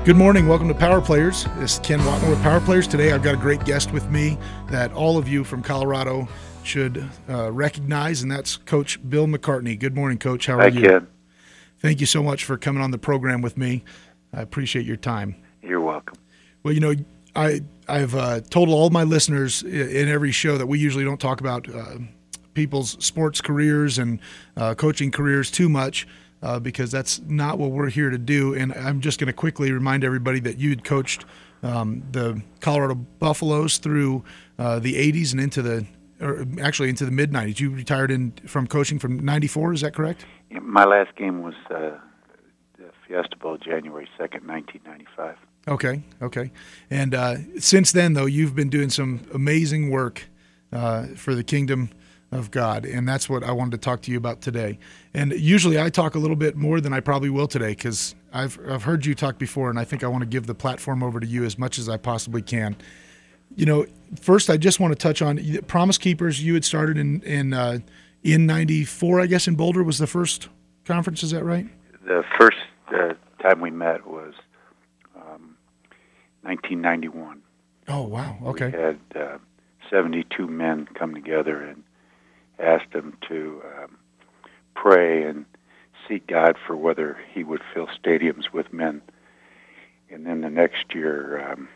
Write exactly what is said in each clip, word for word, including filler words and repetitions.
Good morning. Welcome to Power Players. This is Ken Watner with Power Players. Today I've got a great guest with me that all of you from Colorado should uh, recognize, and that's Coach Bill McCartney. Good morning, Coach. How are Hi, you? Ken. Thank you so much for coming on the program with me. I appreciate your time. You're welcome. Well, you know, I, I've uh, told all my listeners in every show that we usually don't talk about uh, people's sports careers and uh, coaching careers too much. Uh, because that's not what we're here to do. And I'm just going to quickly remind everybody that you had coached um, the Colorado Buffaloes through uh, the eighties and into the, or actually into the mid nineties. You retired in from coaching from ninety-four, is that correct? Yeah, my last game was uh, the Fiesta Bowl, January second, nineteen ninety-five. Okay, okay. And uh, since then, though, you've been doing some amazing work uh, for the kingdom of God, and that's what I wanted to talk to you about today. And usually I talk a little bit more than I probably will today because I've I've heard you talk before, and I think I want to give the platform over to you as much as I possibly can. You know, first I just want to touch on Promise Keepers. You had started in in uh, in ninety-four, I guess, in Boulder was the first conference. Is that right? The first uh, time we met was um, nineteen ninety-one. Oh wow! Okay. We had uh, seventy-two men come together and asked them to um, pray and seek God for whether he would fill stadiums with men. And then the next year, um,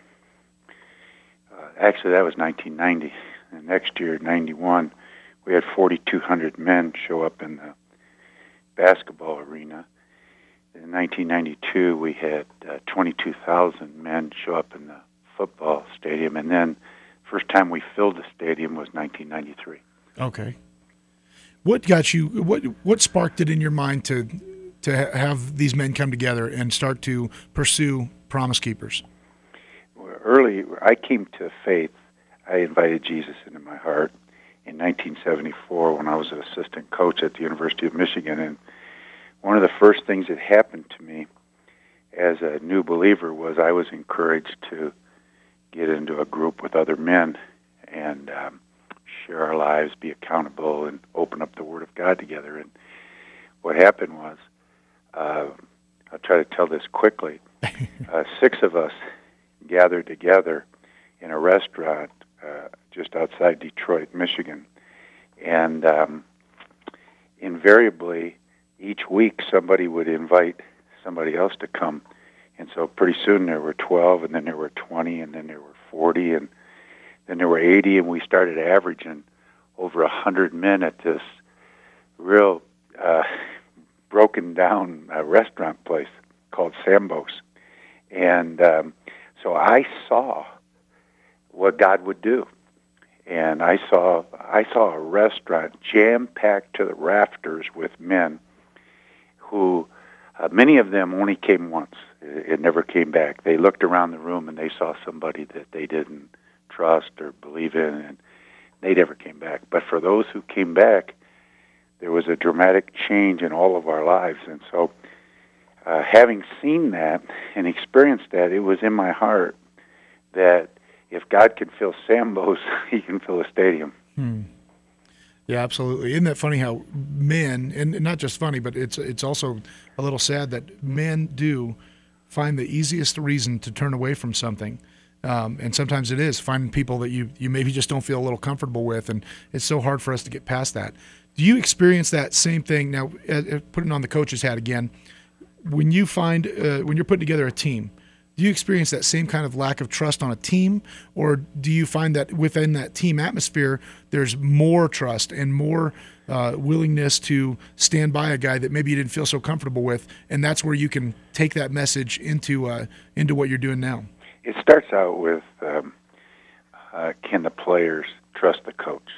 uh, actually that was nineteen ninety. The next year, ninety-one, we had forty-two hundred men show up in the basketball arena. In nineteen ninety-two, we had uh, twenty-two thousand men show up in the football stadium. And then first time we filled the stadium was nineteen ninety-three. Okay. What got you? What what sparked it in your mind to to ha- have these men come together and start to pursue Promise Keepers? Early, I came to faith. I invited Jesus into my heart in nineteen seventy-four when I was an assistant coach at the University of Michigan. And one of the first things that happened to me as a new believer was I was encouraged to get into a group with other men and um, share our lives, be accountable, and open up the Word of God together. And what happened was, uh, I'll try to tell this quickly, uh, six of us gathered together in a restaurant uh, just outside Detroit, Michigan. And um, invariably, each week somebody would invite somebody else to come. And so pretty soon there were twelve, and then there were twenty, and then there were forty, and then there were eighty, and we started averaging over one hundred men at this real uh, broken-down uh, restaurant place called Sambo's. And um, so I saw what God would do. And I saw I saw a restaurant jam-packed to the rafters with men who, uh, many of them only came once. It, it never came back. They looked around the room and they saw somebody that they didn't trust or believe in, and they never came back. But for those who came back, there was a dramatic change in all of our lives. And so uh, having seen that and experienced that, it was in my heart that if God can fill Sambo's, he can fill a stadium. Hmm. Yeah, absolutely. Isn't that funny how men, and not just funny, but it's it's also a little sad that men do find the easiest reason to turn away from something. Um, and sometimes it is finding people that you, you maybe just don't feel a little comfortable with, and it's so hard for us to get past that. Do you experience that same thing now? Uh, putting on the coach's hat again, when you find uh, when you're putting together a team, do you experience that same kind of lack of trust on a team, or do you find that within that team atmosphere there's more trust and more uh, willingness to stand by a guy that maybe you didn't feel so comfortable with, and that's where you can take that message into uh, into what you're doing now? It starts out with, um, uh, can the players trust the coach?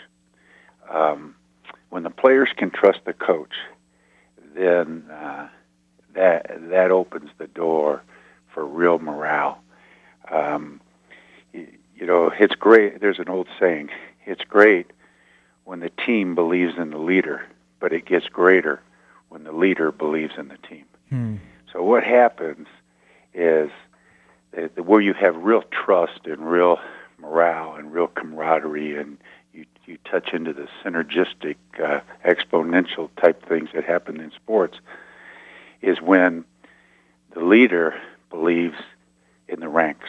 Um, when the players can trust the coach, then uh, that that opens the door for real morale. Um, you, you know, it's great. There's an old saying, it's great when the team believes in the leader, but it gets greater when the leader believes in the team. Hmm. So what happens is where you have real trust and real morale and real camaraderie, and you you touch into the synergistic, uh, exponential type things that happen in sports, is when the leader believes in the ranks.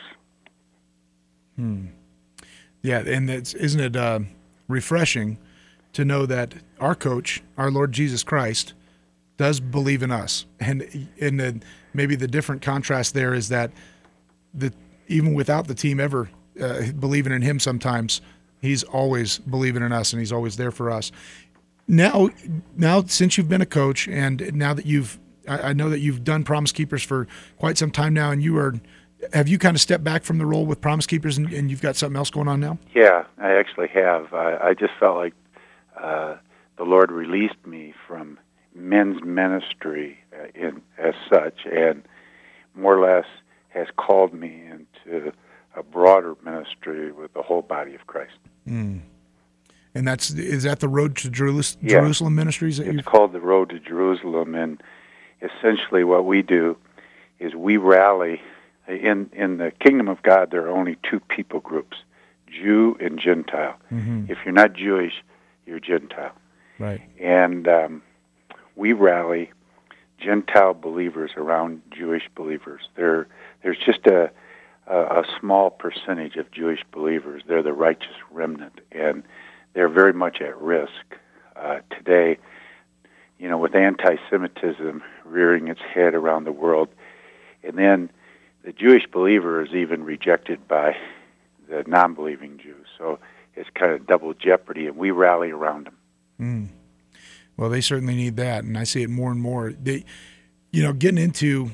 Hmm. Yeah, and that's, isn't it uh, refreshing to know that our coach, our Lord Jesus Christ, does believe in us. And and the, maybe the different contrast there is that the even without the team ever uh, believing in him sometimes, he's always believing in us, and he's always there for us. Now, now since you've been a coach, and now that you've, I, I know that you've done Promise Keepers for quite some time now, and you are, have you kind of stepped back from the role with Promise Keepers, and, and you've got something else going on now? Yeah, I actually have. I, I just felt like uh, the Lord released me from men's ministry uh, in as such, and more or less has called me into a broader ministry with the whole body of Christ. Mm. And that's is that the Road to Jerus- yeah. Jerusalem Ministries? That it's you've... called the Road to Jerusalem, and essentially what we do is we rally. In in the kingdom of God, there are only two people groups, Jew and Gentile. Mm-hmm. If you're not Jewish, you're Gentile. Right. And um, we rally Gentile believers around Jewish believers. There, there's just a, a, a small percentage of Jewish believers. They're the righteous remnant, and they're very much at risk uh, today. You know, with anti-Semitism rearing its head around the world, and then the Jewish believer is even rejected by the non-believing Jews. So it's kind of double jeopardy, and we rally around them. Mm. Well, they certainly need that, and I see it more and more. They, you know, getting into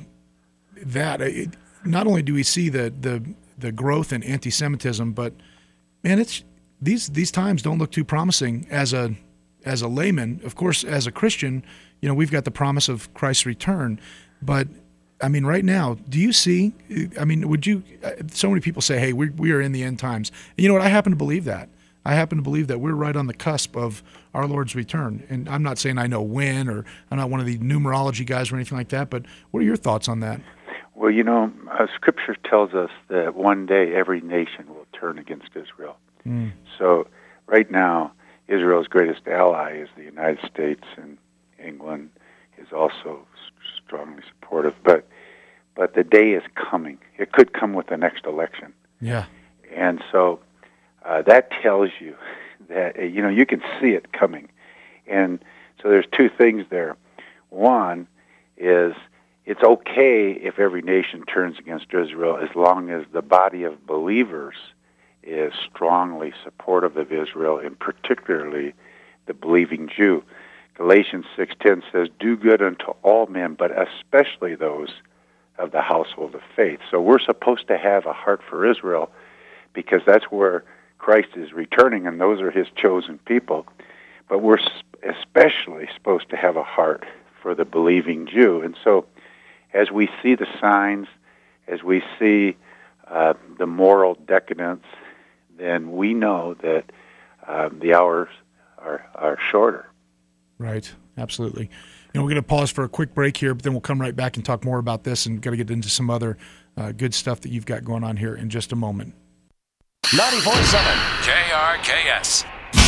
that, it, not only do we see the, the the growth in anti-Semitism, but man, it's these these times don't look too promising as a as a layman. Of course, as a Christian, you know, we've got the promise of Christ's return, but I mean, right now, do you see? I mean, would you? So many people say, "Hey, we we are in the end times." And you know what? I happen to believe that. I happen to believe that we're right on the cusp of our Lord's return. And I'm not saying I know when, or I'm not one of the numerology guys or anything like that, but what are your thoughts on that? Well, you know, uh, Scripture tells us that one day every nation will turn against Israel. Mm. So right now, Israel's greatest ally is the United States, and England is also strongly supportive. But but the day is coming. It could come with the next election. Yeah. And so uh, that tells you that, uh, you know, you can see it coming. And so there's two things there. One is it's okay if every nation turns against Israel as long as the body of believers is strongly supportive of Israel, and particularly the believing Jew. Galatians six ten says, "Do good unto all men, but especially those of the household of faith." So we're supposed to have a heart for Israel because that's where Christ is returning, and those are his chosen people. But we're especially supposed to have a heart for the believing Jew. And so as we see the signs, as we see uh, the moral decadence, then we know that uh, the hours are, are shorter. Right, absolutely. You know, we're going to pause for a quick break here, but then we'll come right back and talk more about this, and got to get into some other uh, good stuff that you've got going on here in just a moment. ninety-four point seven K R K S.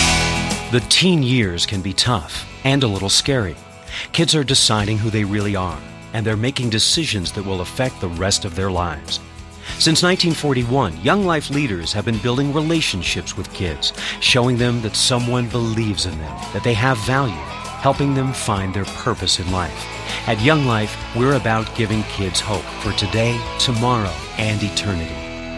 The teen years can be tough and a little scary. Kids are deciding who they really are, and they're making decisions that will affect the rest of their lives. Since nineteen forty-one, Young Life leaders have been building relationships with kids, showing them that someone believes in them, that they have value, helping them find their purpose in life. At Young Life, we're about giving kids hope for today, tomorrow, and eternity.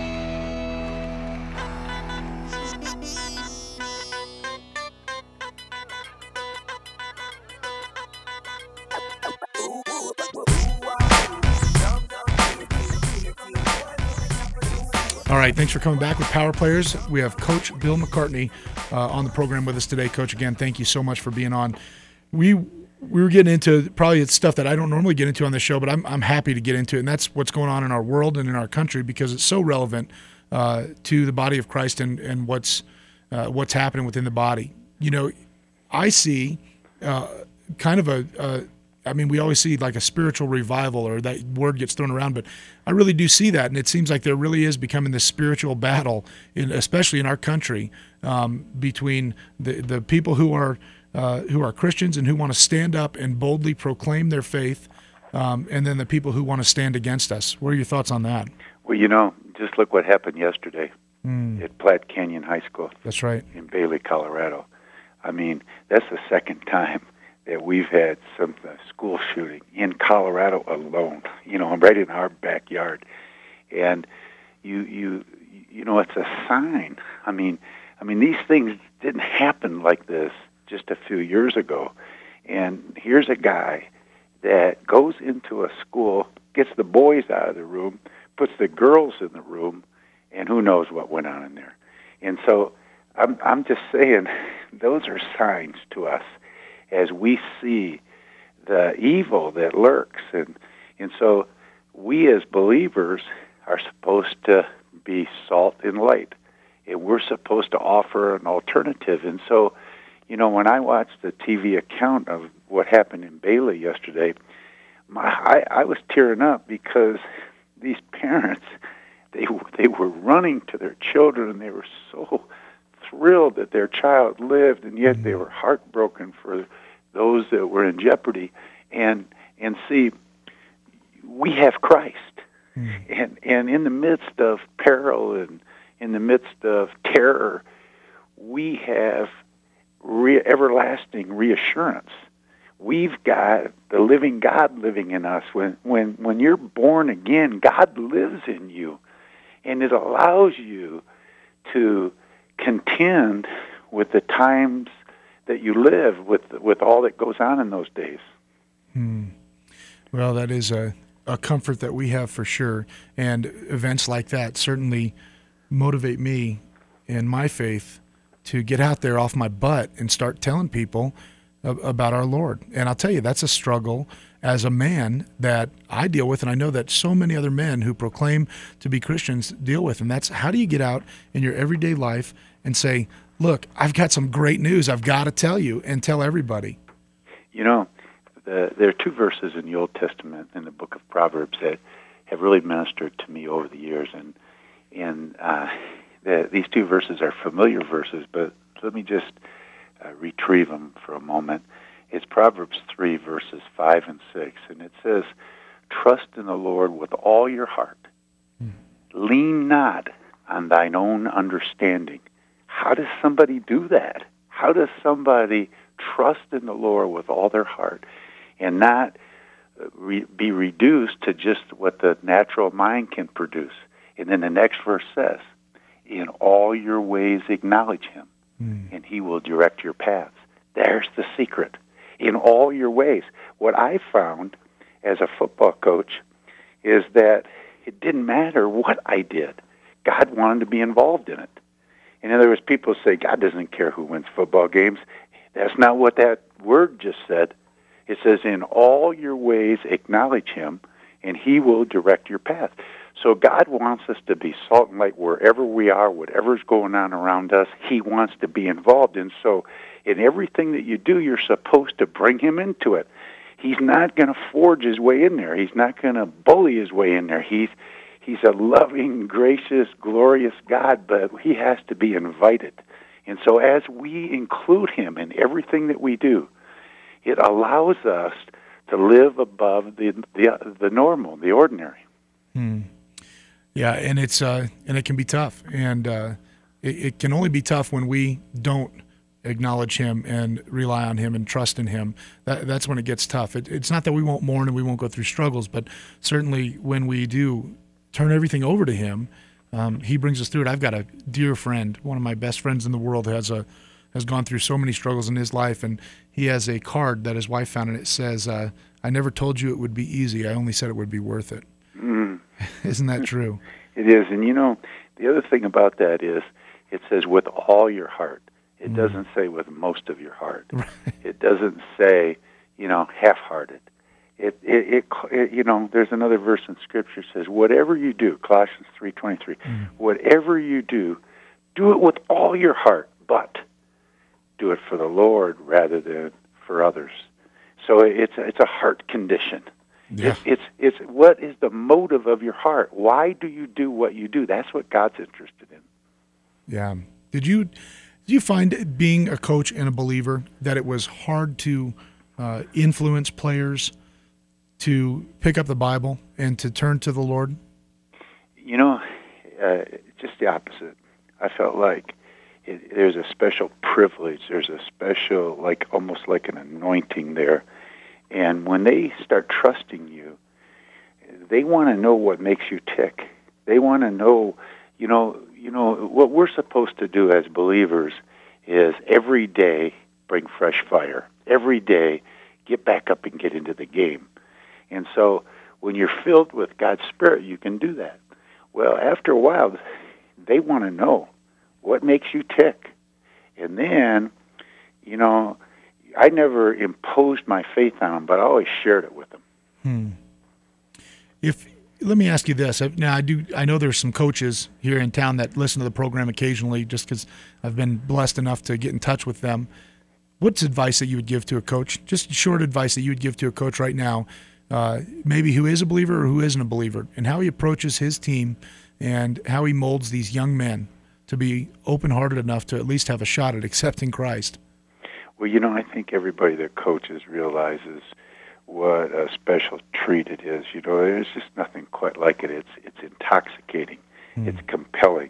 All right, thanks for coming back with Power Players. We have Coach Bill McCartney uh, on the program with us today. Coach, again, thank you so much for being on. We we were getting into probably it's stuff that I don't normally get into on this show, but I'm I'm happy to get into it, and that's what's going on in our world and in our country because it's so relevant uh, to the body of Christ and and what's uh, what's happening within the body. You know, I see uh, kind of a, a I mean, we always see like a spiritual revival, or that word gets thrown around, but I really do see that, and it seems like there really is becoming this spiritual battle, in, especially in our country, um, between the the people who are uh, who are Christians and who want to stand up and boldly proclaim their faith, um, and then the people who want to stand against us. What are your thoughts on that? Well, you know, just look what happened yesterday Mm. at Platte Canyon High School That's right. in Bailey, Colorado. I mean, that's the second time that we've had some uh, school shooting in Colorado alone. You know, right in our backyard, and you you you know, it's a sign. I mean, I mean, these things didn't happen like this just a few years ago. And here's a guy that goes into a school, gets the boys out of the room, puts the girls in the room, and who knows what went on in there. And so I'm I'm just saying, those are signs to us as we see the evil that lurks. And and so we as believers are supposed to be salt and light. And we're supposed to offer an alternative. And so, you know, when I watched the T V account of what happened in Bailey yesterday, my, I, I was tearing up because these parents, they they were running to their children, and they were so thrilled that their child lived, and yet they were heartbroken for those that were in jeopardy. And and see, we have Christ, mm. and and in the midst of peril and in the midst of terror, we have re- everlasting reassurance. We've got the living God living in us. When when when you're born again, God lives in you, and it allows you to contend with the times that you live, with with all that goes on in those days. Hmm. Well, that is a, a comfort that we have for sure, and events like that certainly motivate me in my faith to get out there off my butt and start telling people about our Lord. And I'll tell you, that's a struggle as a man that I deal with, and I know that so many other men who proclaim to be Christians deal with. And that's, how do you get out in your everyday life and say, look, I've got some great news I've got to tell you, and tell everybody? You know, the, there are two verses in the Old Testament in the book of Proverbs that have really ministered to me over the years. And, and uh, the, these two verses are familiar verses, but let me just Uh, retrieve them for a moment. It's Proverbs three, verses five and six, and it says, "Trust in the Lord with all your heart. Mm. Lean not on thine own understanding." How does somebody do that? How does somebody trust in the Lord with all their heart and not re- be reduced to just what the natural mind can produce? And then the next verse says, "In all your ways acknowledge him, and he will direct your paths." There's the secret. In all your ways. What I found as a football coach is that it didn't matter what I did. God wanted to be involved in it. In other words, people say, God doesn't care who wins football games. That's not what that word just said. It says, in all your ways acknowledge him, and he will direct your path. So God wants us to be salt and light wherever we are, whatever's going on around us. He wants to be involved. And so in everything that you do, you're supposed to bring him into it. He's not going to forge his way in there. He's not going to bully his way in there. He's he's a loving, gracious, glorious God, but he has to be invited. And so as we include him in everything that we do, it allows us to live above the the, the normal, the ordinary. Hmm. Yeah, and it's uh, and it can be tough, and uh, it, it can only be tough when we don't acknowledge him and rely on him and trust in him. That, that's when it gets tough. It, it's not that we won't mourn and we won't go through struggles, but certainly when we do turn everything over to him, um, he brings us through it. I've got a dear friend, one of my best friends in the world, has a has gone through so many struggles in his life, and he has a card that his wife found, and it says, uh, "I never told you it would be easy. I only said it would be worth it." Mm. Isn't that true? It is. And, you know, the other thing about that is it says with all your heart. It mm. doesn't say with most of your heart. Right. It doesn't say, you know, half-hearted. It, it, it, it, you know, there's another verse in Scripture that says, whatever you do, Colossians three twenty-three, mm. whatever you do, do it with all your heart, but do it for the Lord rather than for others. So it's it's a heart condition. Yeah. It's, it's it's what is the motive of your heart? Why do you do what you do? That's what God's interested in. Yeah. Did you did you find, being a coach and a believer, that it was hard to uh, influence players to pick up the Bible and to turn to the Lord? you know, uh, just the opposite. I felt like it, there's a special privilege. There's a special, like almost like an anointing there. And when they start trusting you, they want to know what makes you tick. They want to know, you know, you know what we're supposed to do as believers is every day bring fresh fire. Every day get back up and get into the game. And so when you're filled with God's Spirit, you can do that. Well, after a while, they want to know what makes you tick. And then, you know, I never imposed my faith on them, but I always shared it with them. Hmm. If let me ask you this. Now, I do. I know there's some coaches here in town that listen to the program occasionally, just because I've been blessed enough to get in touch with them. What's advice that you would give to a coach? Just short advice that you would give to a coach right now, uh, maybe who is a believer or who isn't a believer, and how he approaches his team and how he molds these young men to be open-hearted enough to at least have a shot at accepting Christ. Well, you know, I think everybody that coaches realizes what a special treat it is. You know, there's just nothing quite like it. It's it's intoxicating. Mm. It's compelling.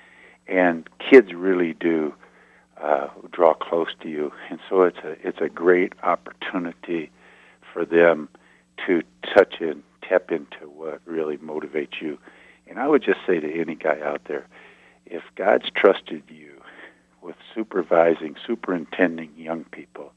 And kids really do uh, draw close to you. And so it's a it's a great opportunity for them to touch and tap into what really motivates you. And I would just say to any guy out there, if God's trusted you with supervising, superintending young people,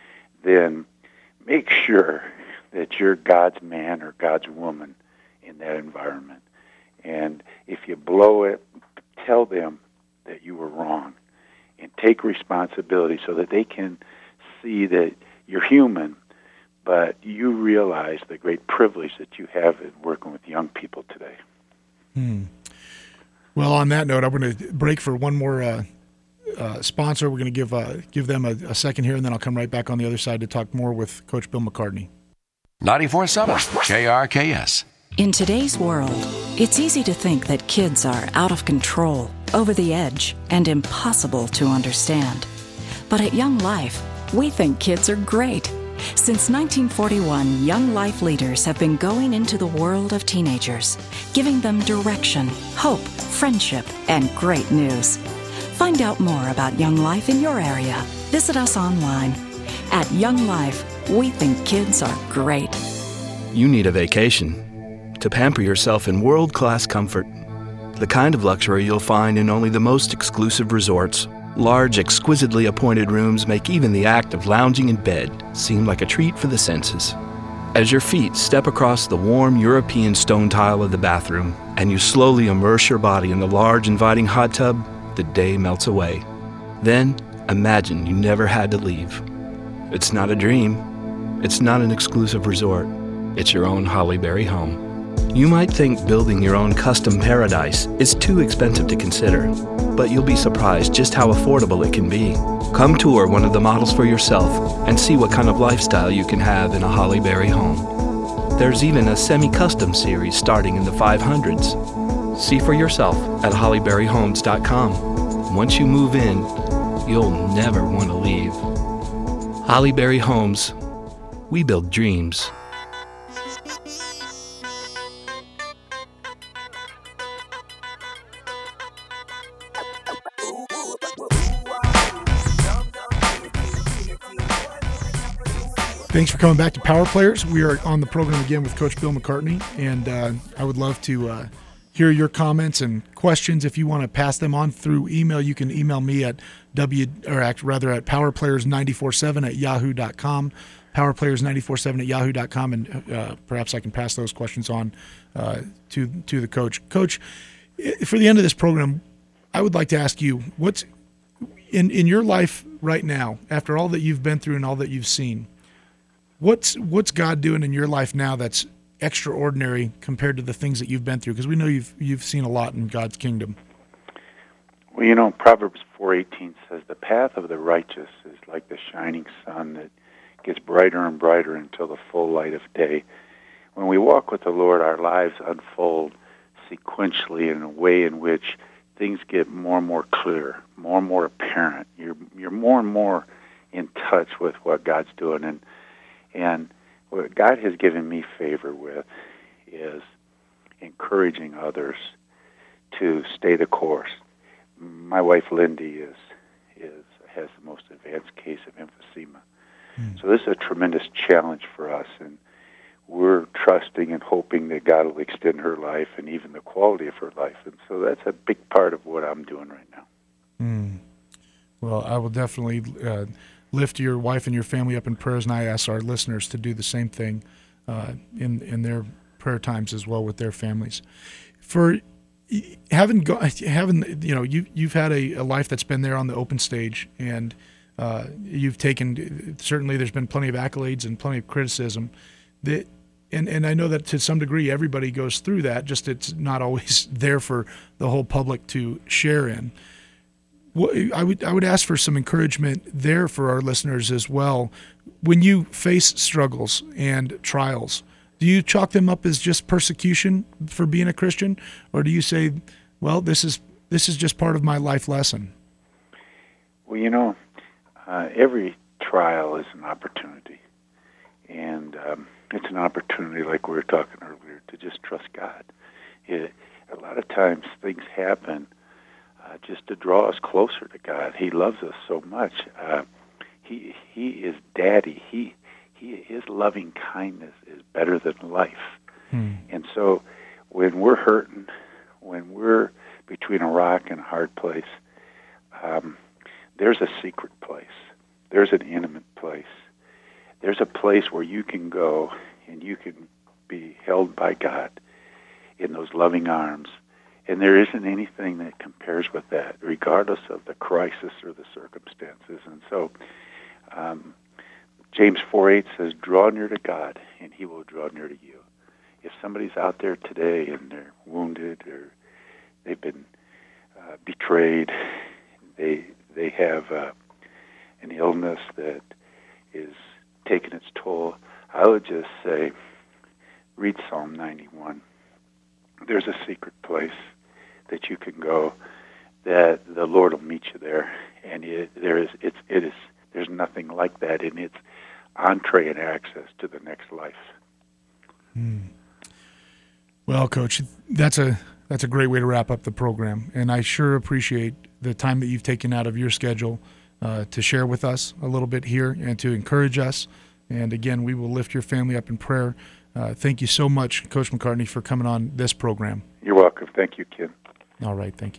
then make sure that you're God's man or God's woman in that environment. And if you blow it, tell them that you were wrong and take responsibility so that they can see that you're human, but you realize the great privilege that you have in working with young people today. Hmm. Well, on that note, I'm going to break for one more uh, uh, sponsor. We're going to give uh, give them a, a second here, and then I'll come right back on the other side to talk more with Coach Bill McCartney. ninety-four point seven K R K S. In today's world, it's easy to think that kids are out of control, over the edge, and impossible to understand. But at Young Life, we think kids are great. Since nineteen forty-one, Young Life leaders have been going into the world of teenagers, giving them direction, hope, friendship, and great news. Find out more about Young Life in your area. Visit us online. At Young Life, we think kids are great. You need a vacation to pamper yourself in world-class comfort. The kind of luxury you'll find in only the most exclusive resorts. Large, exquisitely appointed rooms make even the act of lounging in bed seem like a treat for the senses. As your feet step across the warm European stone tile of the bathroom and you slowly immerse your body in the large, inviting hot tub, the day melts away. Then, imagine you never had to leave. It's not a dream. It's not an exclusive resort. It's your own Holly Berry home. You might think building your own custom paradise is too expensive to consider, but you'll be surprised just how affordable it can be. Come tour one of the models for yourself and see what kind of lifestyle you can have in a Holly Berry home. There's even a semi-custom series starting in the five hundreds. See for yourself at holly berry homes dot com. Once you move in, you'll never want to leave. Holly Berry Homes. We build dreams. Thanks for coming back to Power Players. We are on the program again with Coach Bill McCartney, and uh, I would love to uh, hear your comments and questions. If you want to pass them on through email, you can email me at w or act, rather at powerplayers nine four seven at yahoo dot com, powerplayers nine four seven at yahoo dot com, and uh, perhaps I can pass those questions on uh, to to the coach. Coach, for the end of this program, I would like to ask you, what's in in your life right now, after all that you've been through and all that you've seen, What's what's God doing in your life now that's extraordinary compared to the things that you've been through? Because we know you've you've seen a lot in God's kingdom. Well, you know, Proverbs four eighteen says, "The path of the righteous is like the shining sun that gets brighter and brighter until the full light of day." When we walk with the Lord, our lives unfold sequentially in a way in which things get more and more clear, more and more apparent. You're you're more and more in touch with what God's doing. And And what God has given me favor with is encouraging others to stay the course. My wife Lindy is is has the most advanced case of emphysema, mm. so this is a tremendous challenge for us, and we're trusting and hoping that God will extend her life and even the quality of her life, and so that's a big part of what I'm doing right now. Mm. Well, I will definitely uh, lift your wife and your family up in prayers, and I ask our listeners to do the same thing uh, in in their prayer times as well with their families. For having go, having you know you you've had a, a life that's been there on the open stage, and uh, you've taken certainly there's been plenty of accolades and plenty of criticism. That and and I know that to some degree everybody goes through that. Just it's not always there for the whole public to share in. What, I would I would ask for some encouragement there for our listeners as well. When you face struggles and trials, do you chalk them up as just persecution for being a Christian, or do you say, well, this is this is just part of my life lesson? Well, you know, uh, every trial is an opportunity, and um, it's an opportunity, like we were talking earlier, to just trust God. It, a lot of times things happen uh, just to draw us closer to God. He loves us so much. Uh, he he is Daddy. He he his loving kindness is better than life. Hmm. And so, when we're hurting, when we're between a rock and a hard place, um, there's a secret place. There's an intimate place. There's a place where you can go and you can be held by God in those loving arms. And there isn't anything that compares with that, regardless of the crisis or the circumstances. And so um, James four eight says, draw near to God, and he will draw near to you. If somebody's out there today and they're wounded or they've been uh, betrayed, they they have uh, an illness that is taking its toll, I would just say, read Psalm ninety-one. There's a secret place that you can go, that the Lord will meet you there, and it, there is it's it is there's nothing like that in its entree and access to the next life. Hmm. Well, Coach, that's a that's a great way to wrap up the program, and I sure appreciate the time that you've taken out of your schedule uh, to share with us a little bit here and to encourage us. And again, we will lift your family up in prayer. Uh, thank you so much, Coach McCartney, for coming on this program. You're welcome. Thank you, Ken. All right. Thank you.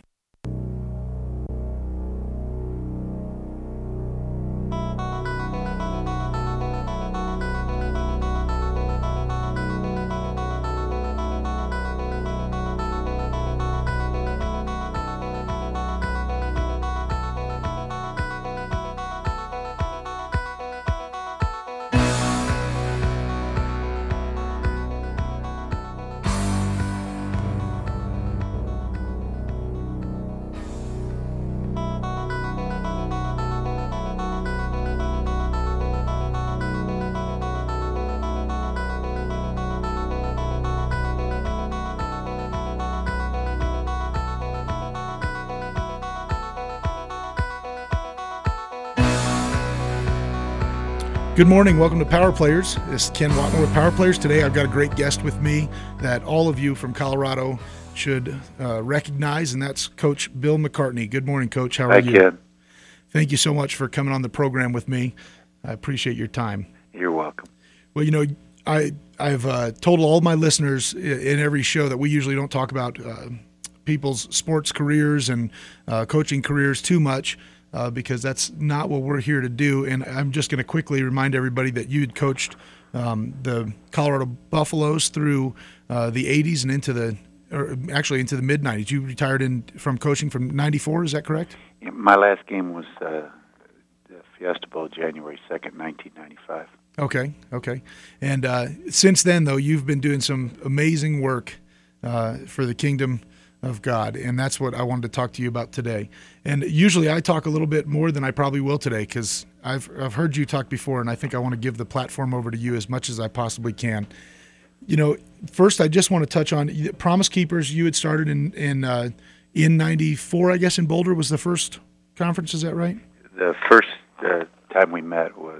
Good morning. Welcome to Power Players. This is Ken Watner with Power Players. Today I've got a great guest with me that all of you from Colorado should uh, recognize, and that's Coach Bill McCartney. Good morning, Coach. How are Hi, you? Ken. Thank you so much for coming on the program with me. I appreciate your time. You're welcome. Well, you know, I, I've uh, told all my listeners in every show that we usually don't talk about uh, people's sports careers and uh, coaching careers too much. Uh, because that's not what we're here to do. And I'm just going to quickly remind everybody that you had coached um, the Colorado Buffaloes through uh, the eighties and into the, or actually into the mid nineties. You retired in from coaching from ninety-four, is that correct? My last game was uh, the Fiesta Bowl, January second, nineteen ninety-five. Okay, okay. And uh, since then, though, you've been doing some amazing work uh, for the kingdom of God, and that's what I wanted to talk to you about today. And usually I talk a little bit more than I probably will today because I've I've heard you talk before, and I think I want to give the platform over to you as much as I possibly can. You know, first I just want to touch on Promise Keepers. You had started in in uh, in ninety-four, I guess, in Boulder was the first conference. Is that right? The first uh, time we met was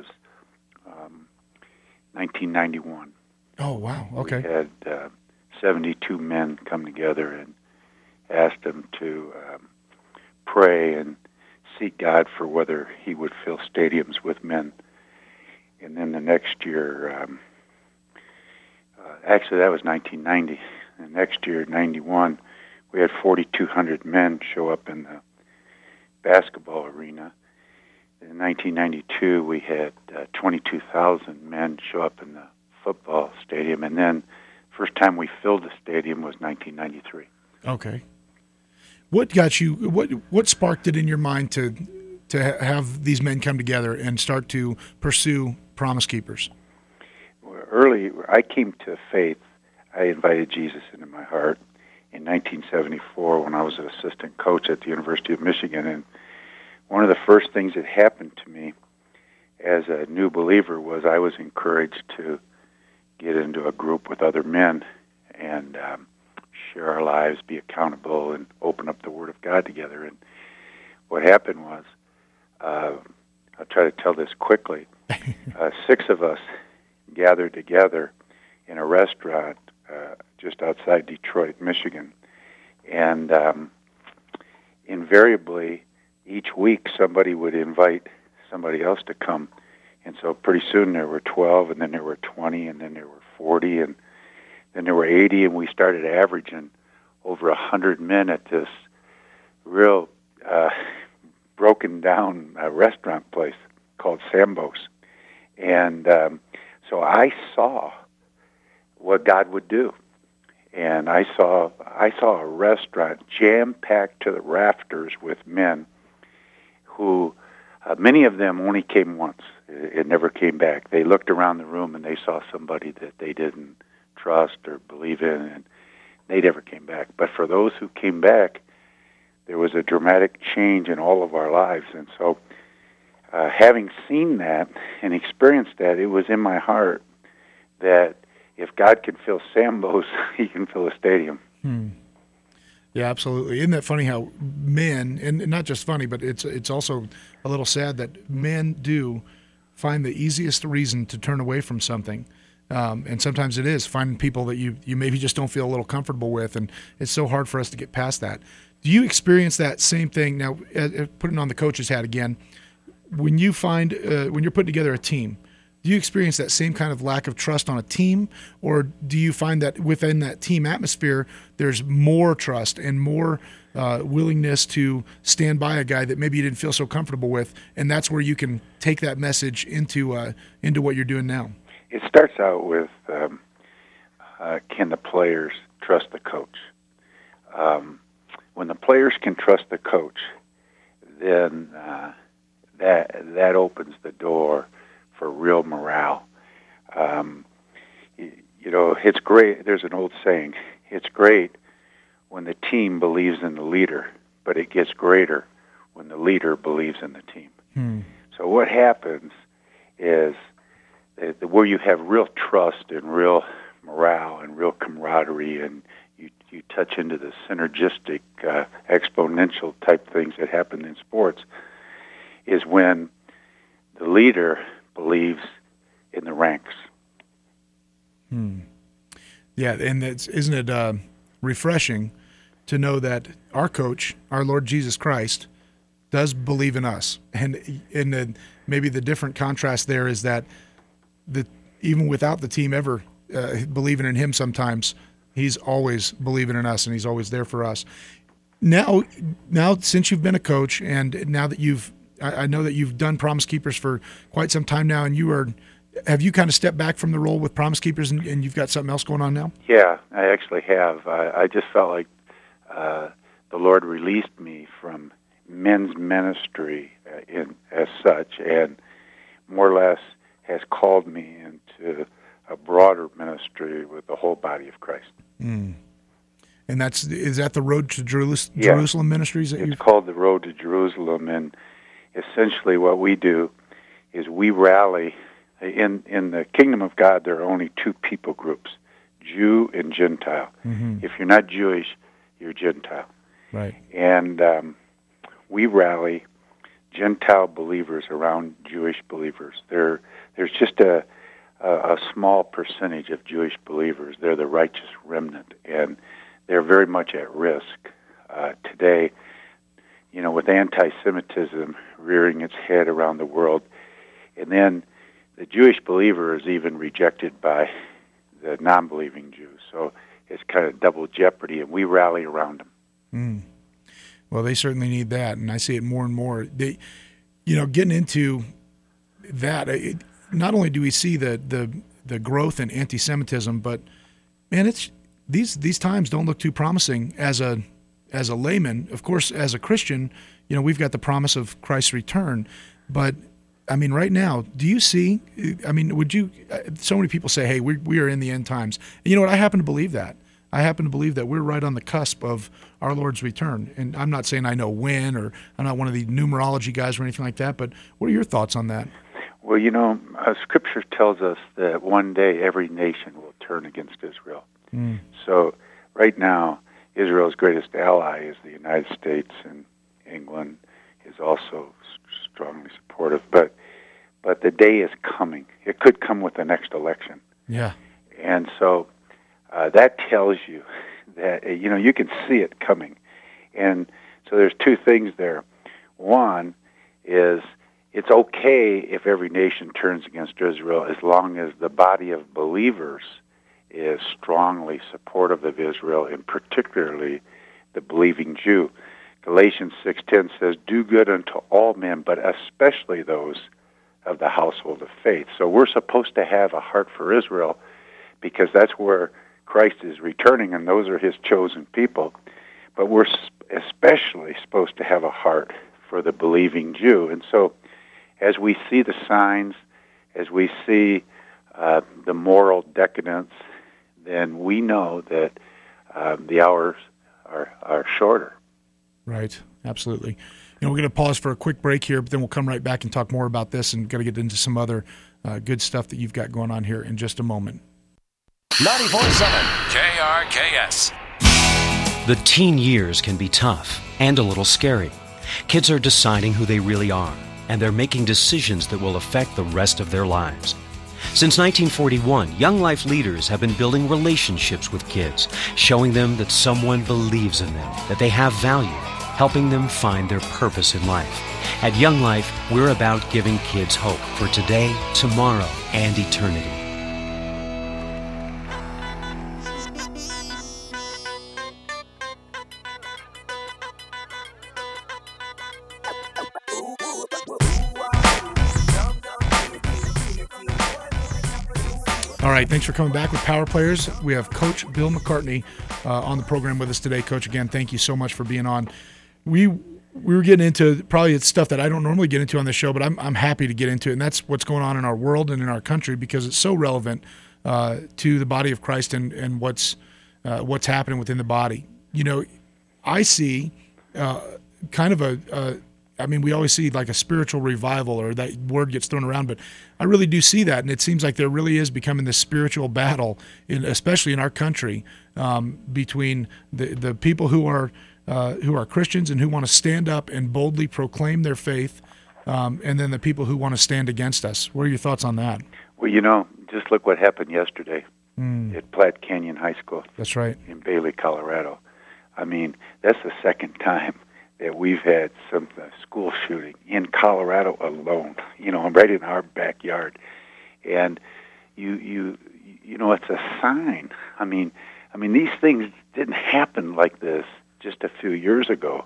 um, nineteen ninety-one. Oh wow! Okay. We had uh, seventy-two men come together and asked him to um, pray and seek God for whether he would fill stadiums with men. And then the next year, um, uh, actually that was nineteen ninety. The next year, ninety-one, we had forty-two hundred men show up in the basketball arena. In nineteen ninety-two, we had uh, twenty-two thousand men show up in the football stadium, and then first time we filled the stadium was nineteen ninety-three. Okay. What got you? What what sparked it in your mind to to ha- have these men come together and start to pursue Promise Keepers? Early, I came to faith. I invited Jesus into my heart in nineteen seventy-four when I was an assistant coach at the University of Michigan, and one of the first things that happened to me as a new believer was I was encouraged to get into a group with other men and um, share our lives, be accountable, and open up the Word of God together. And what happened was, uh, I'll try to tell this quickly, uh, six of us gathered together in a restaurant uh, just outside Detroit, Michigan. And um, invariably, each week somebody would invite somebody else to come. And so pretty soon there were twelve, and then there were twenty, and then there were forty, and then there were eighty, and we started averaging over one hundred men at this real uh, broken-down uh, restaurant place called Sambo's. And um, so I saw what God would do. And I saw I saw a restaurant jam-packed to the rafters with men who, uh, many of them only came once. It, it never came back. They looked around the room and they saw somebody that they didn't trust or believe in, and they never came back. But for those who came back, there was a dramatic change in all of our lives. And so uh, having seen that and experienced that, it was in my heart that if God can fill Sambo's, he can fill a stadium. Hmm. Yeah, absolutely. Isn't that funny how men, and not just funny, but it's it's also a little sad that men do find the easiest reason to turn away from something. Um, and sometimes it is finding people that you, you maybe just don't feel a little comfortable with, and it's so hard for us to get past that. Do you experience that same thing? Now, uh, putting on the coach's hat again, when you find, uh, when you're putting together a team, do you experience that same kind of lack of trust on a team, or do you find that within that team atmosphere there's more trust and more uh, willingness to stand by a guy that maybe you didn't feel so comfortable with, and that's where you can take that message into uh, into what you're doing now? It starts out with um, uh, can the players trust the coach? Um, when the players can trust the coach, then uh, that that opens the door for real morale. Um, you, you know, it's great. There's an old saying, it's great when the team believes in the leader, but it gets greater when the leader believes in the team. Hmm. So what happens is that where you have real trust and real morale and real camaraderie, and you, you touch into the synergistic, uh, exponential type things that happen in sports, is when the leader believes in the ranks. Hmm. Yeah, and it's, isn't it uh, refreshing to know that our coach, our Lord Jesus Christ, does believe in us. And and the, maybe the different contrast there is that the even without the team ever uh, believing in him, sometimes he's always believing in us, and he's always there for us. Now, now since you've been a coach, and now that you've I know that you've done Promise Keepers for quite some time now, and you are, have you kind of stepped back from the role with Promise Keepers, and, and you've got something else going on now? Yeah, I actually have. I, I just felt like uh, the Lord released me from men's ministry uh, in as such, and more or less has called me into a broader ministry with the whole body of Christ. Mm. And that's is that the Road to Jerus- yeah. Jerusalem ministries? That it's you've... called the Road to Jerusalem, and essentially what we do is we rally. In in the kingdom of God, there are only two people groups, Jew and Gentile. Mm-hmm. If you're not Jewish, you're Gentile. Right. And um, we rally Gentile believers around Jewish believers. There, there's just a, a, a small percentage of Jewish believers. They're the righteous remnant, and they're very much at risk uh, today, you know, with anti-Semitism rearing its head around the world, and then the Jewish believer is even rejected by the non-believing Jews. So it's kind of double jeopardy, and we rally around them. Mm. Well, they certainly need that, and I see it more and more. They, you know, getting into that, it, not only do we see the the the growth in anti-Semitism, but man, it's these these times don't look too promising as a as a layman. Of course, as a Christian, you know, we've got the promise of Christ's return, but I mean, right now, do you see, I mean, would you, so many people say, hey, we we are in the end times. And you know what, I happen to believe that. I happen to believe that we're right on the cusp of our Lord's return. And I'm not saying I know when, or I'm not one of the numerology guys or anything like that, but what are your thoughts on that? Well, you know, uh, Scripture tells us that one day every nation will turn against Israel. Mm. So right now, Israel's greatest ally is the United States, and England is also strongly supportive. But but the day is coming. It could come with the next election. Yeah. And so uh, that tells you that, uh, you know, you can see it coming. And so there's two things there. One is it's okay if every nation turns against Israel as long as the body of believers is strongly supportive of Israel, and particularly the believing Jew. Galatians six ten says, do good unto all men, but especially those of the household of faith. So we're supposed to have a heart for Israel because that's where Christ is returning, and those are his chosen people. But we're especially supposed to have a heart for the believing Jew. And so as we see the signs, as we see uh, the moral decadence, then we know that uh, the hours are, are shorter. Right, absolutely. You know, we're going to pause for a quick break here, but then we'll come right back and talk more about this and got to get into some other uh, good stuff that you've got going on here in just a moment. ninety-four point seven K R K S. The teen years can be tough and a little scary. Kids are deciding who they really are, and they're making decisions that will affect the rest of their lives. Since nineteen forty-one, Young Life leaders have been building relationships with kids, showing them that someone believes in them, that they have value, helping them find their purpose in life. At Young Life, we're about giving kids hope for today, tomorrow, and eternity. All right, thanks for coming back with Power Players. We have Coach Bill McCartney uh, on the program with us today. Coach, again, thank you so much for being on. We we were getting into probably it's stuff that I don't normally get into on this show, but I'm I'm happy to get into it, and that's what's going on in our world and in our country because it's so relevant uh, to the body of Christ and and what's uh, what's happening within the body. You know, I see uh, kind of a, a I mean, we always see like a spiritual revival, or that word gets thrown around, but I really do see that, and it seems like there really is becoming this spiritual battle, in, especially in our country, um, between the the people who are uh, who are Christians and who want to stand up and boldly proclaim their faith, um, and then the people who want to stand against us. What are your thoughts on that? Well, you know, just look what happened yesterday mm. at Platte Canyon High School. That's right. In Bailey, Colorado. I mean, that's the second time that we've had some uh, school shooting in Colorado alone, you know, right in our backyard. And you you you know, it's a sign. I mean, I mean these things didn't happen like this just a few years ago.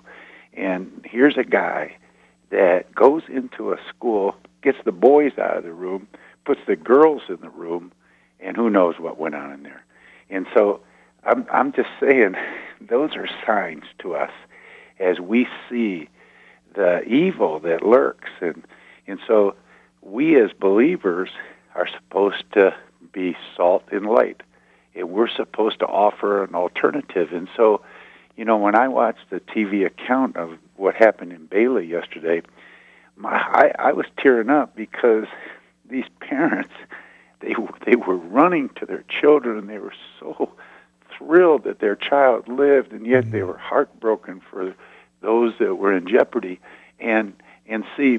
And here's a guy that goes into a school, gets the boys out of the room, puts the girls in the room, and who knows what went on in there. And so I'm I'm just saying those are signs to us as we see the evil that lurks. And and so we as believers are supposed to be salt and light. And we're supposed to offer an alternative. And so, you know, when I watched the T V account of what happened in Bailey yesterday, my, I, I was tearing up because these parents, they they were running to their children, and they were so thrilled that their child lived, and yet they were heartbroken for those that were in jeopardy. And and see,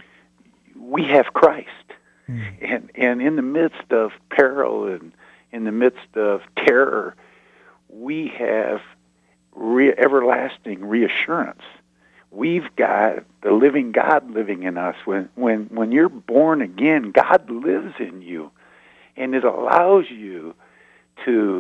we have Christ, mm. and and in the midst of peril and in the midst of terror, we have re- everlasting reassurance. We've got the living God living in us. When, when, when you're born again, God lives in you, and it allows you to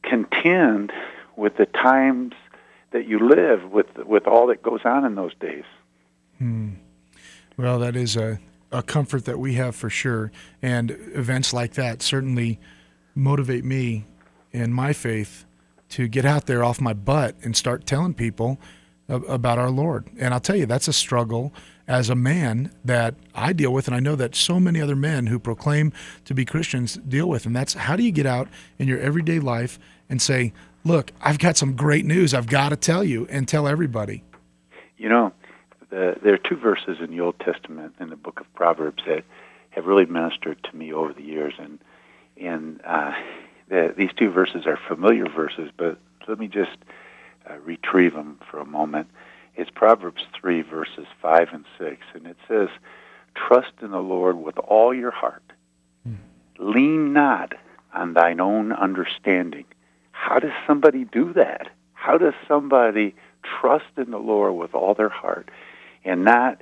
contend with the times that you live, with with all that goes on in those days. Hmm. Well, that is a, a comfort that we have for sure, and events like that certainly motivate me in my faith to get out there off my butt and start telling people about our Lord. And I'll tell you, that's a struggle as a man that I deal with, and I know that so many other men who proclaim to be Christians deal with. And that's, how do you get out in your everyday life and say, look, I've got some great news I've got to tell you, and tell everybody? You know, the, there are two verses in the Old Testament in the book of Proverbs that have really ministered to me over the years. And, and uh, the, these two verses are familiar verses, but let me just Uh, retrieve them for a moment. It's Proverbs three, verses five and six, and it says, "Trust in the Lord with all your heart. Mm. Lean not on thine own understanding." How does somebody do that? How does somebody trust in the Lord with all their heart and not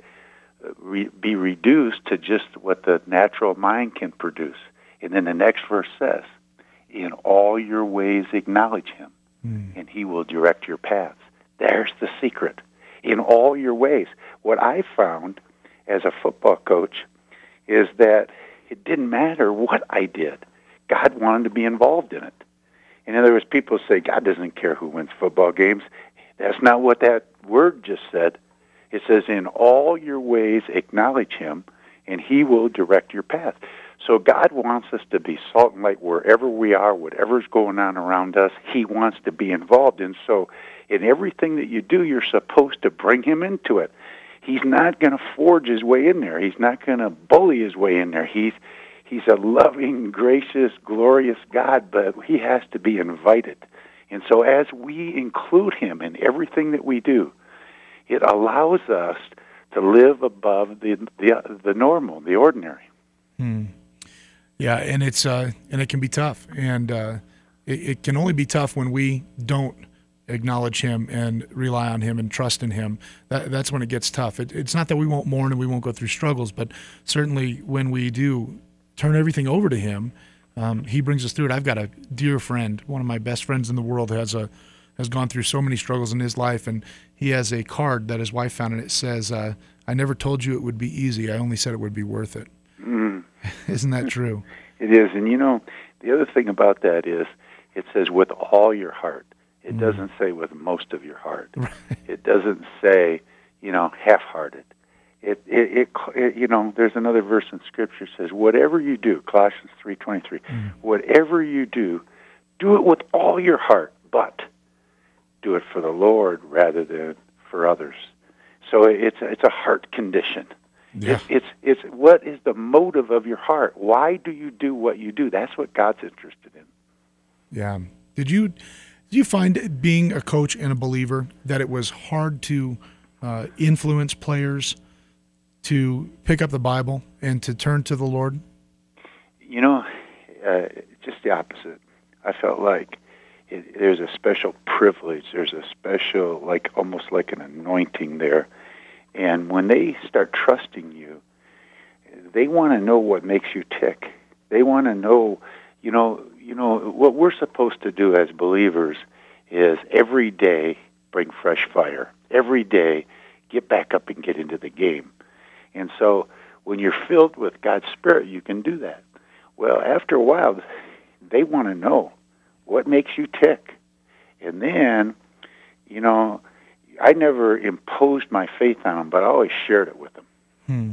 re- be reduced to just what the natural mind can produce? And then the next verse says, "In all your ways acknowledge him, and he will direct your paths." There's the secret. In all your ways. What I found as a football coach is that it didn't matter what I did. God wanted to be involved in it. In other words, people say, God doesn't care who wins football games. That's not what that word just said. It says, in all your ways acknowledge him, and he will direct your path. So God wants us to be salt and light wherever we are, whatever's going on around us. He wants to be involved. And so in everything that you do, you're supposed to bring him into it. He's not going to forge his way in there. He's not going to bully his way in there. He's he's a loving, gracious, glorious God, but he has to be invited. And so as we include him in everything that we do, it allows us to live above the the, the normal, the ordinary. Hmm. Yeah, and it's uh, and it can be tough, and uh, it, it can only be tough when we don't acknowledge him and rely on him and trust in him. That, that's when it gets tough. It, it's not that we won't mourn and we won't go through struggles, but certainly when we do turn everything over to him, um, he brings us through it. I've got a dear friend, one of my best friends in the world, has a has gone through so many struggles in his life, and he has a card that his wife found, and it says, uh, "I never told you it would be easy. I only said it would be worth it." Mm. Isn't that true? It is. And, you know, the other thing about that is it says with all your heart. It mm. doesn't say with most of your heart. Right. It doesn't say, you know, half-hearted. It, it, it, it, you know, there's another verse in Scripture that says, whatever you do, Colossians three twenty-three, mm. whatever you do, do it with all your heart, but do it for the Lord rather than for others. So it's it's a heart condition. Yeah. It's, it's it's what is the motive of your heart? Why do you do what you do? That's what God's interested in. Yeah. Did you did you find being a coach and a believer that it was hard to uh, influence players to pick up the Bible and to turn to the Lord? You know, uh, just the opposite. I felt like it, there's a special privilege. There's a special, like almost like an anointing there. And when they start trusting you, they want to know what makes you tick. They want to know, you know, you know what we're supposed to do as believers is every day bring fresh fire. Every day get back up and get into the game. And so when you're filled with God's Spirit, you can do that. Well, after a while, they want to know what makes you tick. And then, you know, I never imposed my faith on them, but I always shared it with them. Hmm.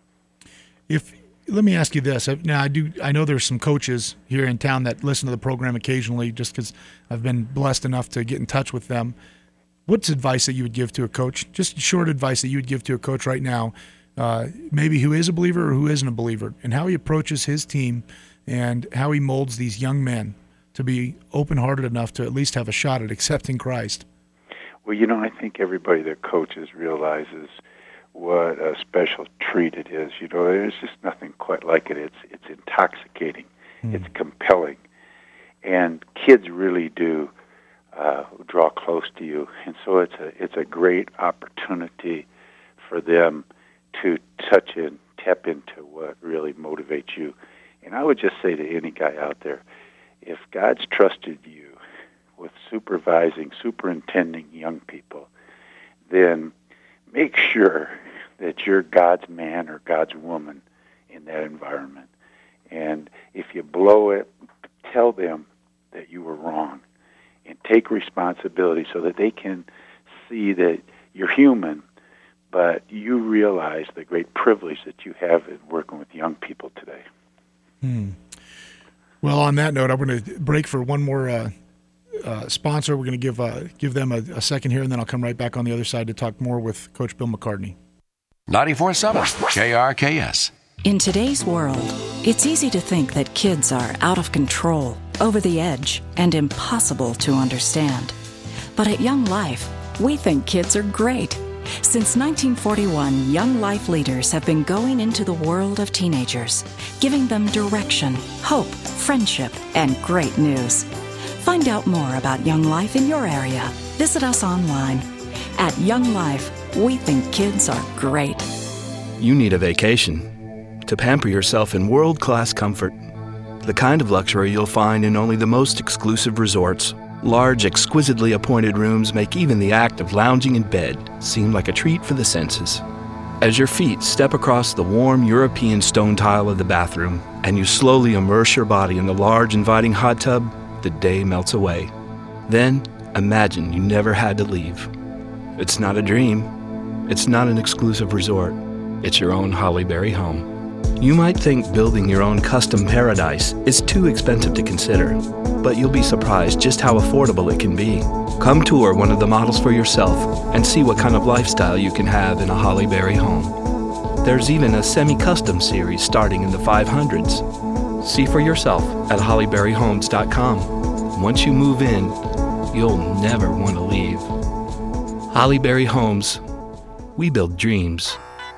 If let me ask you this. Now, I do. I know there's some coaches here in town that listen to the program occasionally, just because I've been blessed enough to get in touch with them. What's advice that you would give to a coach? Just short advice that you would give to a coach right now, uh, maybe who is a believer or who isn't a believer, and how he approaches his team and how he molds these young men to be open-hearted enough to at least have a shot at accepting Christ. Well, you know, I think everybody that coaches realizes what a special treat it is. You know, there's just nothing quite like it. It's it's intoxicating. Mm. It's compelling. And kids really do uh, draw close to you. And so it's a it's a great opportunity for them to touch and tap into what really motivates you. And I would just say to any guy out there, if God's trusted you with supervising, superintending young people, then make sure that you're God's man or God's woman in that environment. And if you blow it, tell them that you were wrong and take responsibility so that they can see that you're human, but you realize the great privilege that you have in working with young people today. Hmm. Well, on that note, I'm going to break for one more uh, uh, sponsor. We're going to give uh, give them a, a second here, and then I'll come right back on the other side to talk more with Coach Bill McCartney. ninety-four point seven K R K S. In today's world, it's easy to think that kids are out of control, over the edge, and impossible to understand. But at Young Life, we think kids are great. Since nineteen forty-one, Young Life leaders have been going into the world of teenagers, giving them direction, hope, friendship, and great news. Find out more about Young Life in your area. Visit us online. At Young Life, we think kids are great. You need a vacation to pamper yourself in world-class comfort. The kind of luxury you'll find in only the most exclusive resorts. Large, exquisitely appointed rooms make even the act of lounging in bed seem like a treat for the senses. As your feet step across the warm European stone tile of the bathroom and you slowly immerse your body in the large, inviting hot tub, the day melts away. Then, imagine you never had to leave. It's not a dream. It's not an exclusive resort. It's your own Holly Berry home. You might think building your own custom paradise is too expensive to consider, but you'll be surprised just how affordable it can be. Come tour one of the models for yourself and see what kind of lifestyle you can have in a Holly Berry home. There's even a semi-custom series starting in the five hundreds. See for yourself at holly berry homes dot com. Once you move in, you'll never want to leave. Holly Berry Homes. We build dreams.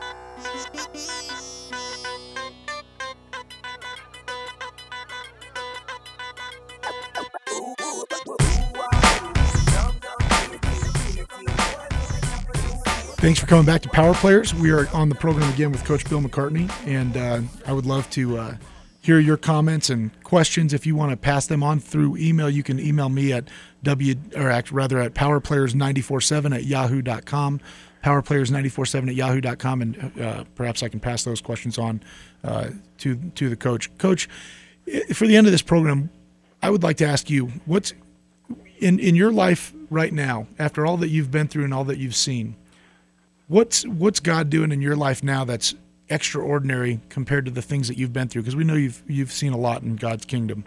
Thanks for coming back to Power Players. We are on the program again with Coach Bill McCartney, and uh, I would love to uh, hear your comments and questions. If you want to pass them on through email, you can email me at w or act, rather at powerplayers nine four seven at yahoo dot com, powerplayers nine four seven at yahoo dot com, and uh, perhaps I can pass those questions on uh, to to the coach. Coach, for the end of this program, I would like to ask you, what's in in your life right now, after all that you've been through and all that you've seen, What's what's God doing in your life now that's extraordinary compared to the things that you've been through? Because we know you've you've seen a lot in God's kingdom.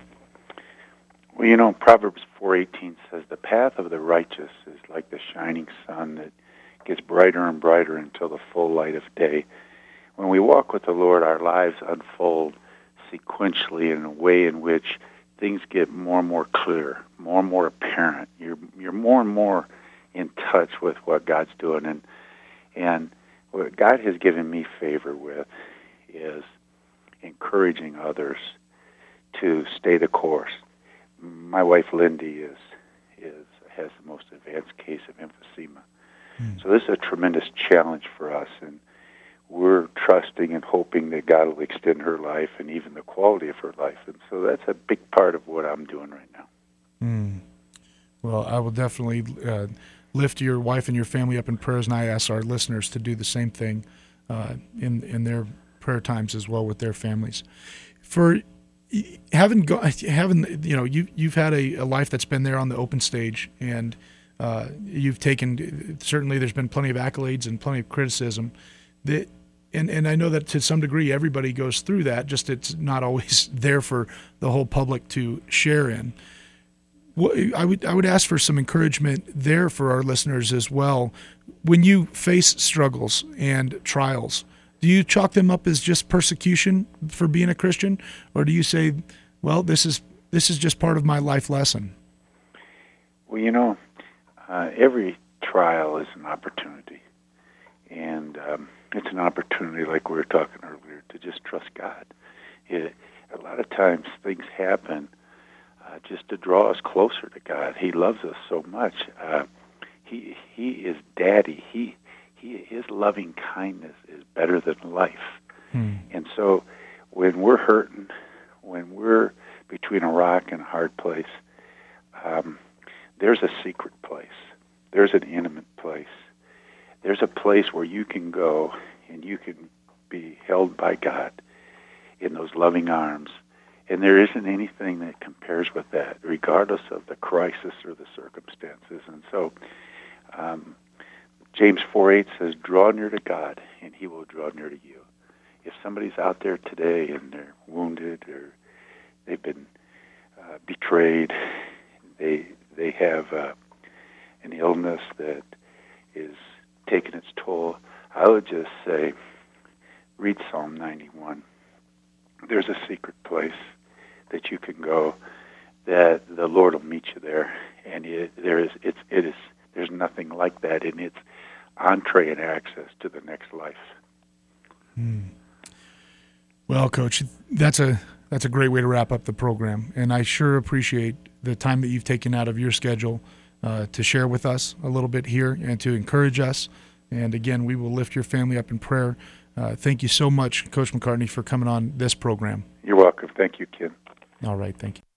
Well, you know, Proverbs four eighteen says, "The path of the righteous is like the shining sun that gets brighter and brighter until the full light of day." When we walk with the Lord, our lives unfold sequentially in a way in which things get more and more clear, more and more apparent. You're you're more and more in touch with what God's doing. And And what God has given me favor with is encouraging others to stay the course. My wife, Lindy, is is has the most advanced case of emphysema. Mm. So this is a tremendous challenge for us, and we're trusting and hoping that God will extend her life and even the quality of her life. And so that's a big part of what I'm doing right now. Mm. Well, I will definitely Uh, lift your wife and your family up in prayers, and I ask our listeners to do the same thing uh, in in their prayer times as well with their families. For having go, having you know you you've had a, a life that's been there on the open stage, and uh, you've taken certainly there's been plenty of accolades and plenty of criticism. That and and I know that to some degree everybody goes through that. Just it's not always there for the whole public to share in. I would I would ask for some encouragement there for our listeners as well. When you face struggles and trials, do you chalk them up as just persecution for being a Christian, or do you say, well, this is this is just part of my life lesson? Well, you know, uh, every trial is an opportunity, and um, it's an opportunity, like we were talking earlier, to just trust God. It, a lot of times things happen uh, just to draw us closer to God. He loves us so much. Uh, he he is Daddy. He he his loving kindness is better than life. Hmm. And so when we're hurting, when we're between a rock and a hard place, um, there's a secret place. There's an intimate place. There's a place where you can go and you can be held by God in those loving arms. And there isn't anything that compares with that, regardless of the crisis or the circumstances. And so um, James four eight says, draw near to God, and he will draw near to you. If somebody's out there today and they're wounded or they've been uh, betrayed, they they have uh, an illness that is taking its toll, I would just say, read Psalm ninety-one. There's a secret place that you can go, that the Lord will meet you there, and it, there is it's it is there's nothing like that in its entree and access to the next life. Hmm. Well, Coach, that's a that's a great way to wrap up the program, and I sure appreciate the time that you've taken out of your schedule uh, to share with us a little bit here and to encourage us. And again, we will lift your family up in prayer. Uh, thank you so much, Coach McCartney, for coming on this program. You're welcome. Thank you, Ken. All right, thank you.